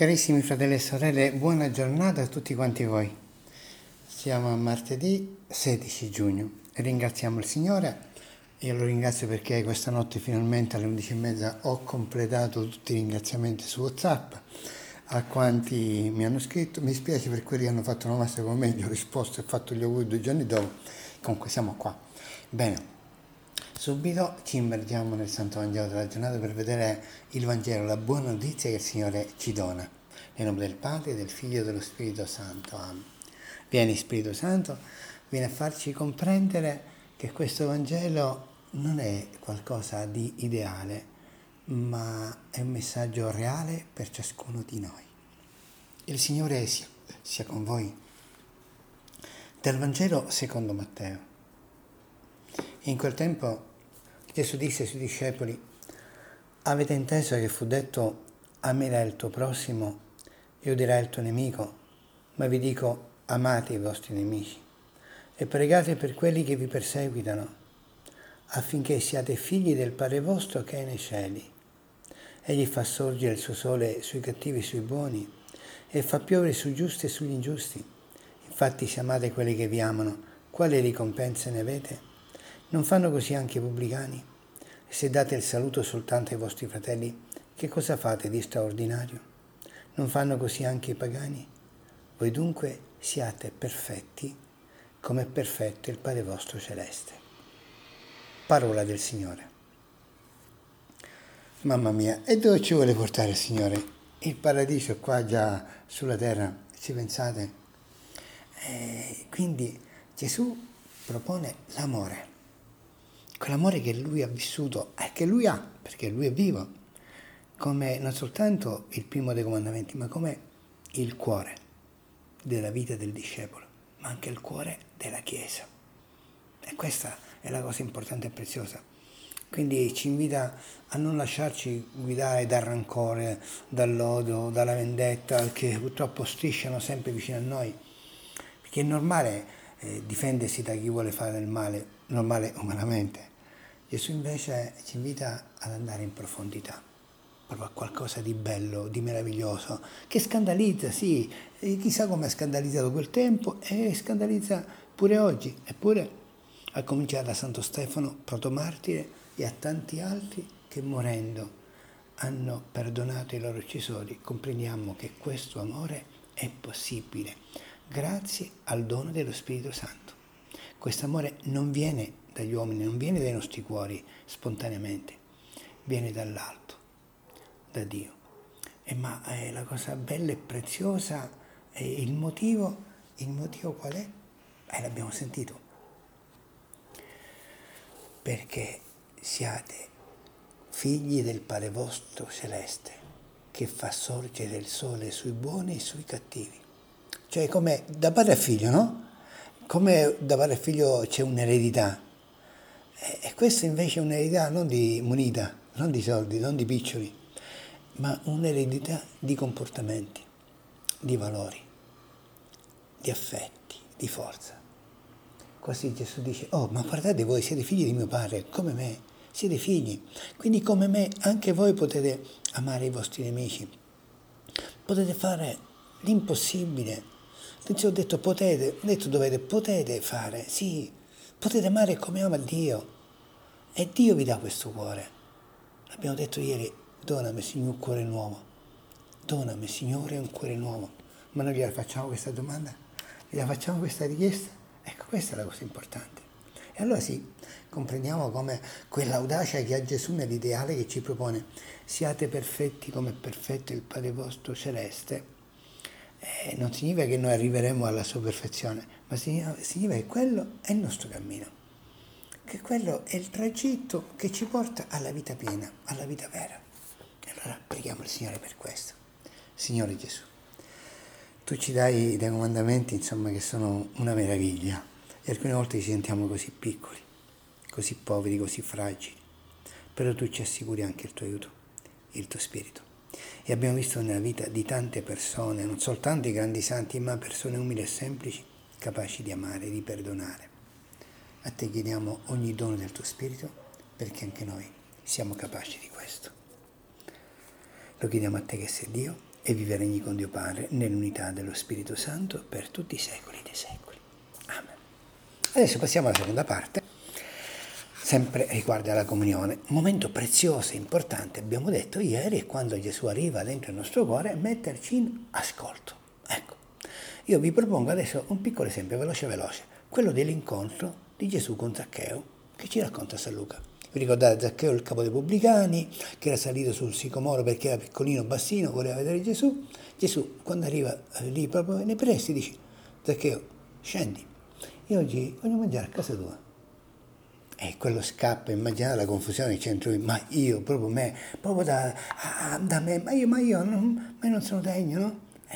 Carissimi fratelli e sorelle, buona giornata a tutti quanti voi. Siamo a martedì 16 giugno e ringraziamo il Signore. Io lo ringrazio perché questa notte finalmente alle 11:30 ho completato tutti i ringraziamenti su WhatsApp. A quanti mi hanno scritto, mi spiace per quelli che hanno fatto una massa come me, gli ho risposto e fatto gli auguri 2 giorni dopo. Comunque siamo qua. Bene. Subito ci immergiamo nel Santo Vangelo della giornata per vedere il Vangelo, la buona notizia che il Signore ci dona. Nel nome del Padre, del Figlio e dello Spirito Santo. Amen. Vieni Spirito Santo, vieni a farci comprendere che questo Vangelo non è qualcosa di ideale, ma è un messaggio reale per ciascuno di noi. Il Signore sia con voi. Dal Vangelo secondo Matteo. In quel tempo Gesù disse ai suoi discepoli: avete inteso che fu detto amerai il tuo prossimo e odierai il tuo nemico, ma vi dico amate i vostri nemici e pregate per quelli che vi perseguitano, affinché siate figli del Padre vostro che è nei cieli. Egli fa sorgere il suo sole sui cattivi e sui buoni e fa piovere sui giusti e sugli ingiusti. Infatti se amate quelli che vi amano, quali ricompense ne avete? Non fanno così anche i pubblicani? Se date il saluto soltanto ai vostri fratelli, che cosa fate di straordinario? Non fanno così anche i pagani? Voi dunque siate perfetti, come è perfetto il Padre vostro celeste. Parola del Signore. Mamma mia, e dove ci vuole portare il Signore? Il paradiso qua già sulla terra, ci pensate? Quindi Gesù propone l'amore. Quell'amore che lui ha vissuto e che lui ha, perché lui è vivo, come non soltanto il primo dei comandamenti, ma come il cuore della vita del discepolo, ma anche il cuore della Chiesa. E questa è la cosa importante e preziosa. Quindi ci invita a non lasciarci guidare dal rancore, dall'odio, dalla vendetta, che purtroppo strisciano sempre vicino a noi, perché è normale difendersi da chi vuole fare del male, normale umanamente. Gesù invece ci invita ad andare in profondità, proprio a qualcosa di bello, di meraviglioso, che scandalizza, sì, e chissà come ha scandalizzato quel tempo e scandalizza pure oggi, eppure a cominciare da Santo Stefano, protomartire, e a tanti altri che morendo hanno perdonato i loro uccisori. Comprendiamo che questo amore è possibile grazie al dono dello Spirito Santo. Questo amore non viene dagli uomini, non viene dai nostri cuori spontaneamente, viene dall'alto, da Dio. Ma la cosa bella e preziosa è il motivo qual è? L'abbiamo sentito. Perché siate figli del Padre vostro celeste, che fa sorgere il sole sui buoni e sui cattivi. Cioè come da padre a figlio, no? Come da padre a figlio c'è un'eredità. E questa invece è un'eredità non di moneta, non di soldi, non di piccioli, ma un'eredità di comportamenti, di valori, di affetti, di forza. Così Gesù dice: oh, ma guardate, voi siete figli di mio padre, come me, siete figli. Quindi come me anche voi potete amare i vostri nemici. Potete fare l'impossibile. Attenzione, ho detto potete, ho detto dovete, potete fare, sì, potete amare come ama Dio. E Dio vi dà questo cuore. Abbiamo detto ieri: donami Signore un cuore nuovo. Donami Signore un cuore nuovo. Ma noi gliela facciamo questa domanda? Gliela facciamo questa richiesta? Ecco, questa è la cosa importante. E allora sì, comprendiamo come quell'audacia che ha Gesù nell'ideale che ci propone: siate perfetti come è perfetto il Padre vostro celeste. Non significa che noi arriveremo alla sua perfezione, ma significa che quello è il nostro cammino, che quello è il tragitto che ci porta alla vita piena, alla vita vera. E allora preghiamo il Signore per questo. Signore Gesù, tu ci dai dei comandamenti, insomma, che sono una meraviglia, e alcune volte ci sentiamo così piccoli, così poveri, così fragili, però tu ci assicuri anche il tuo aiuto, il tuo spirito. E abbiamo visto nella vita di tante persone, non soltanto i grandi santi, ma persone umili e semplici, capaci di amare, di perdonare. A te chiediamo ogni dono del tuo spirito, perché anche noi siamo capaci di questo. Lo chiediamo a te che sei Dio, e vive e regni con Dio Padre nell'unità dello Spirito Santo per tutti i secoli dei secoli. Amen. Adesso passiamo alla seconda parte, sempre riguardo alla comunione. Un momento prezioso e importante, abbiamo detto ieri, è quando Gesù arriva dentro il nostro cuore, metterci in ascolto. Ecco, io vi propongo adesso un piccolo esempio, veloce, quello dell'incontro di Gesù con Zaccheo, che ci racconta San Luca. Vi ricordate Zaccheo, il capo dei pubblicani, che era salito sul sicomoro perché era piccolino, bassino, voleva vedere Gesù. Gesù, quando arriva lì proprio nei pressi, dice: Zaccheo, scendi, io oggi voglio mangiare a casa tua. E quello scappa, immaginate la confusione, c'entro, ma io, proprio me, proprio da me, ma io non sono degno, no?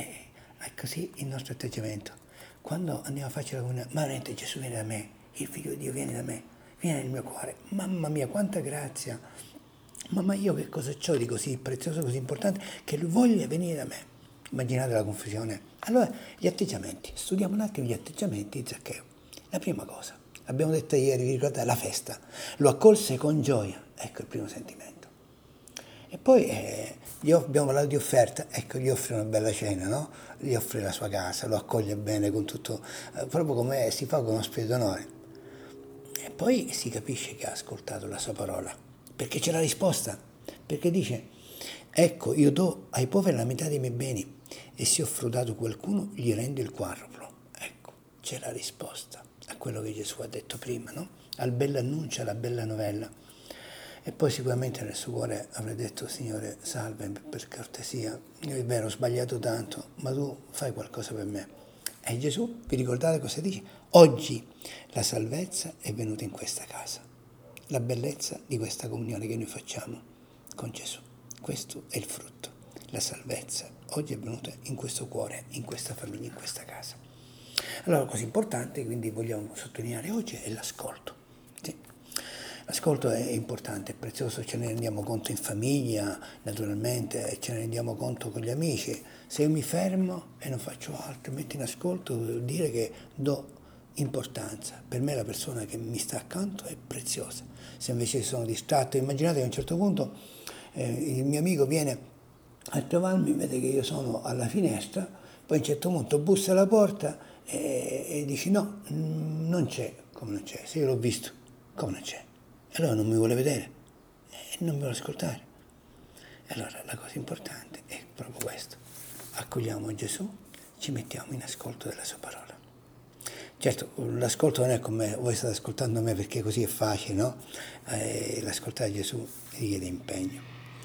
È così il nostro atteggiamento. Quando andiamo a farci la comunione, ma veramente Gesù viene da me, il Figlio di Dio viene da me, viene nel mio cuore, mamma mia, quanta grazia, ma io che cosa c'ho di così prezioso, così importante, che lui voglia venire da me. Immaginate la confusione. Allora, gli atteggiamenti, studiamo un attimo gli atteggiamenti di Zaccheo. La prima cosa, abbiamo detto ieri, vi ricordate, la festa, lo accolse con gioia, ecco il primo sentimento. E poi abbiamo parlato di offerta, ecco, gli offre una bella cena, no? Gli offre la sua casa, lo accoglie bene con tutto, proprio come si fa con uno spirito d'onore. E poi si capisce che ha ascoltato la sua parola, perché c'è la risposta, perché dice: ecco, io do ai poveri la metà dei miei beni, e se ho frodato qualcuno gli rendo il quadruplo. Ecco, c'è la risposta a quello che Gesù ha detto prima, no? Al bell'annuncio, alla bella novella. E poi sicuramente nel suo cuore avrà detto: Signore, salve, per cortesia, io è vero, ho sbagliato tanto, ma tu fai qualcosa per me. E Gesù, vi ricordate cosa dice? Oggi la salvezza è venuta in questa casa. La bellezza di questa comunione che noi facciamo con Gesù. Questo è il frutto. La salvezza oggi è venuta in questo cuore, in questa famiglia, in questa casa. Allora, la cosa importante, quindi vogliamo sottolineare oggi, è l'ascolto. Sì. L'ascolto è importante, è prezioso, ce ne rendiamo conto in famiglia, naturalmente, ce ne rendiamo conto con gli amici. Se io mi fermo e non faccio altro, metto in ascolto, vuol dire che do importanza. Per me la persona che mi sta accanto è preziosa. Se invece sono distratto, immaginate che a un certo punto il mio amico viene a trovarmi, vede che io sono alla finestra, poi a un certo punto bussa alla porta e dice: no, non c'è. Come non c'è? Se io l'ho visto, come non c'è? E allora non mi vuole vedere e non mi vuole ascoltare. E allora la cosa importante è proprio questo: accogliamo Gesù, ci mettiamo in ascolto della sua parola. Certo, l'ascolto non è come voi state ascoltando me, perché così è facile, no? L'ascoltare Gesù richiede impegno,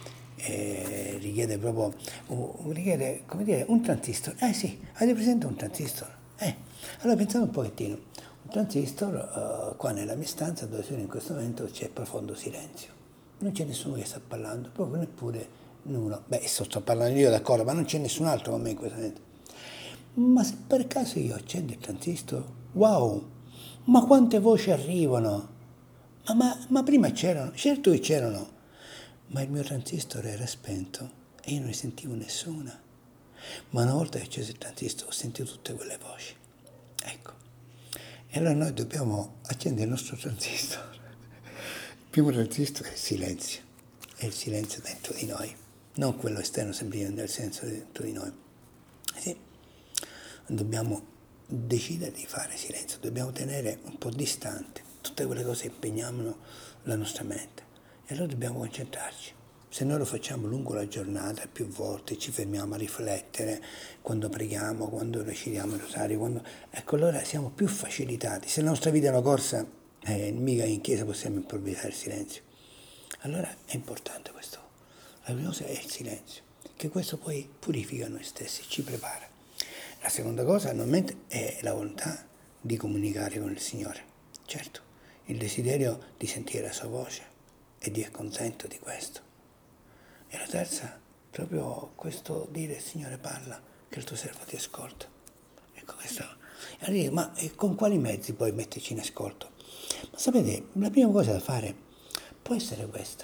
richiede proprio, richiede, come dire, un transistor. Sì, avete presente un transistor? Allora pensate un pochettino. Un transistor, qua nella mia stanza dove sono in questo momento, c'è profondo silenzio. Non c'è nessuno che sta parlando, proprio neppure uno. Beh, sto parlando io, d'accordo, ma non c'è nessun altro con me in questo momento. Ma se per caso io accendo il transistor, wow, ma quante voci arrivano! Ma prima c'erano, certo che c'erano, ma il mio transistor era spento e io non ne sentivo nessuna. Ma una volta che ho acceso il transistor ho sentito tutte quelle voci. Ecco. E allora noi dobbiamo accendere il nostro transistor. Il primo transistor è il silenzio. È il silenzio dentro di noi, non quello esterno, semplicemente nel senso dentro di noi. Sì. Dobbiamo decidere di fare silenzio, dobbiamo tenere un po' distante tutte quelle cose che impegnano la nostra mente e allora dobbiamo concentrarci. Se noi lo facciamo lungo la giornata più volte, ci fermiamo a riflettere quando preghiamo, quando recitiamo il rosario, ecco, allora siamo più facilitati. Se la nostra vita è una corsa, mica in chiesa possiamo improvvisare il silenzio. Allora è importante questo. La prima cosa è il silenzio, che questo poi purifica noi stessi, ci prepara. La seconda cosa, normalmente, è la volontà di comunicare con il Signore. Certo, il desiderio di sentire la sua voce e di essere contento di questo. E la terza, proprio questo dire: Signore, parla, che il tuo servo ti ascolta. Ecco questo. E allora, ma con quali mezzi puoi metterci in ascolto? Ma sapete, la prima cosa da fare può essere questa.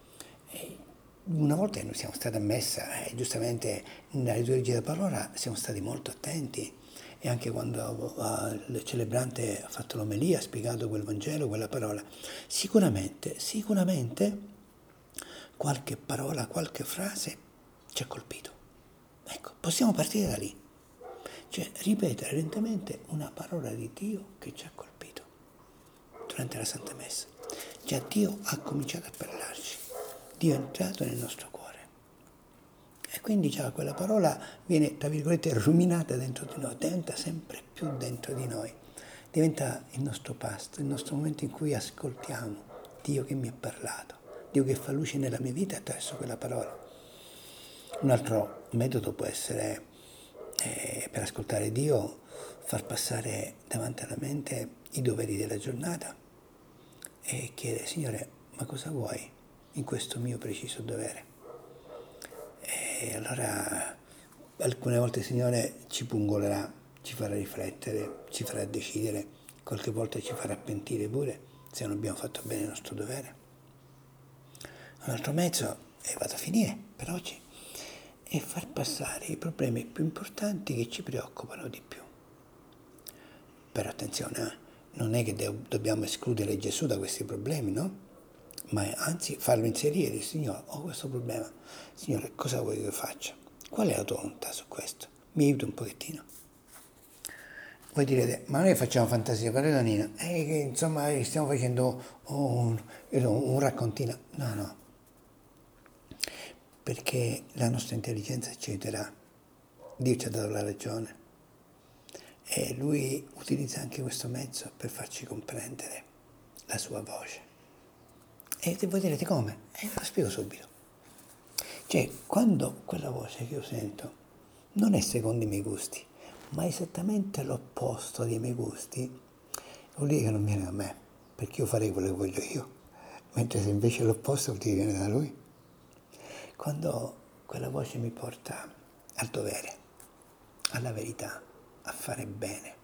Una volta che noi siamo stati a messa, giustamente nella liturgia della parola siamo stati molto attenti, e anche quando il celebrante ha fatto l'omelia, ha spiegato quel Vangelo, quella parola, sicuramente qualche parola, qualche frase ci ha colpito. Possiamo partire da lì. Cioè, ripetere lentamente una parola di Dio che ci ha colpito durante la Santa Messa. Già Dio ha cominciato a parlarci. Dio è entrato nel nostro cuore. E quindi già quella parola viene, tra virgolette, ruminata dentro di noi, diventa sempre più dentro di noi. Diventa il nostro pasto, il nostro momento in cui ascoltiamo Dio che mi ha parlato, Dio che fa luce nella mia vita attraverso quella parola. Un altro metodo può essere, per ascoltare Dio, far passare davanti alla mente i doveri della giornata e chiedere, Signore, ma cosa vuoi in questo mio preciso dovere? E allora alcune volte il Signore ci pungolerà, ci farà riflettere, ci farà decidere, qualche volta ci farà pentire pure se non abbiamo fatto bene il nostro dovere. Un altro mezzo, e vado a finire per oggi, è far passare i problemi più importanti che ci preoccupano di più. Però attenzione, non è che dobbiamo escludere Gesù da questi problemi, no? Ma anzi farlo inserire, Signore, ho questo problema, Signore, cosa vuoi che io faccia? Qual è la tua volontà su questo? Mi aiuti un pochettino. Voi direte, ma noi facciamo fantasia, padre Donino, che insomma stiamo facendo un raccontino. No, perché la nostra intelligenza ci aiuterà. Dio ci ha dato la ragione e Lui utilizza anche questo mezzo per farci comprendere la sua voce. E voi direte come? Lo spiego subito. Cioè, quando quella voce che io sento non è secondo i miei gusti, ma è esattamente l'opposto dei miei gusti, vuol dire che non viene da me, perché io farei quello che voglio io, mentre se invece è l'opposto vuol dire che viene da Lui. Quando quella voce mi porta al dovere, alla verità, a fare bene.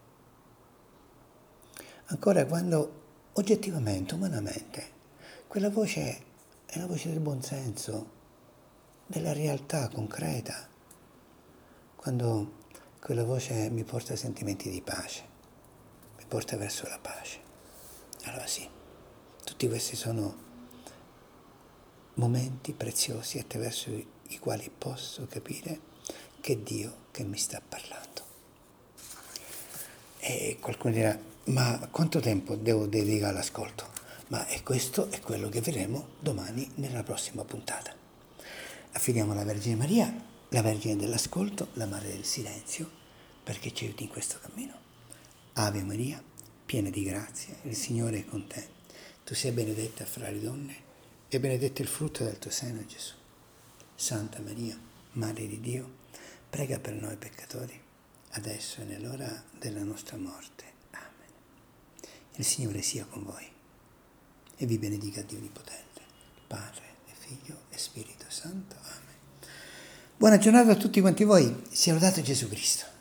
Ancora quando oggettivamente, umanamente, quella voce è la voce del buonsenso, della realtà concreta. Quando quella voce mi porta a sentimenti di pace, mi porta verso la pace. Allora sì, tutti questi sono momenti preziosi attraverso i quali posso capire che è Dio che mi sta parlando. E qualcuno dirà, ma quanto tempo devo dedicare all'ascolto? Ma questo è quello che vedremo domani nella prossima puntata. Affidiamo alla Vergine Maria, la Vergine dell'ascolto, la Madre del silenzio, perché ci aiuti in questo cammino. Ave Maria, piena di grazia, il Signore è con te. Tu sei benedetta fra le donne e benedetto il frutto del tuo seno, Gesù. Santa Maria, Madre di Dio, prega per noi peccatori, adesso e nell'ora della nostra morte. Amen. Il Signore sia con voi e vi benedica Dio Onnipotente, Padre e Figlio e Spirito Santo. Amen. Buona giornata a tutti quanti voi. Sia lodato Gesù Cristo.